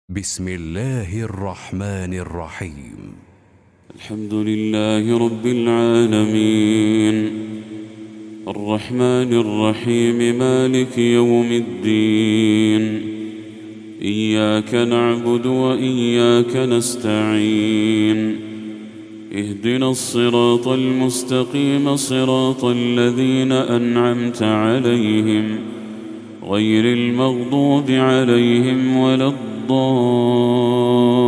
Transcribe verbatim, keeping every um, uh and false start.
بسم الله الرحمن الرحيم. الحمد لله رب العالمين الرحمن الرحيم مالك يوم الدين. إياك نعبد وإياك نستعين. اهدنا الصراط المستقيم صراط الذين أنعمت عليهم غير المغضوب عليهم ولا الضالين.